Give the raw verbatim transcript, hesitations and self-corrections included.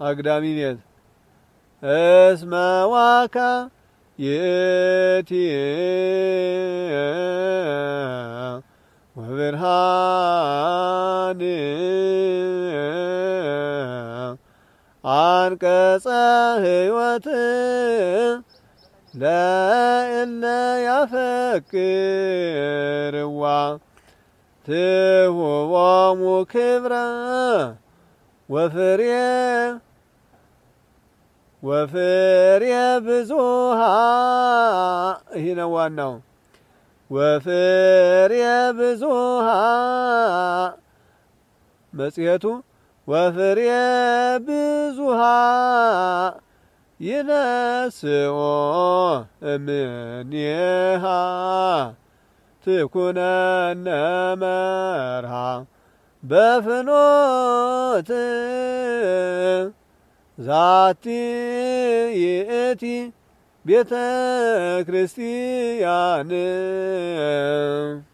አግዳሚ ቤት እስመ ዋካ ይእቲ ወብርሃን አንቀጸ ሕይወት ለእለ ያፈቅርዋ ትሁቦሙ ክብረ ወፍሬ ወፍሬ ብዙሃ ይህ ነው ዋናው። ወፍሬ ብዙሃ መጽሔቱ ወፍሬ ብዙሃ ይነስኦ እምኔሃ ትኩነነ መርሃ በፍኖት ዛቲ ይእቲ ቤተ ክርስቲያን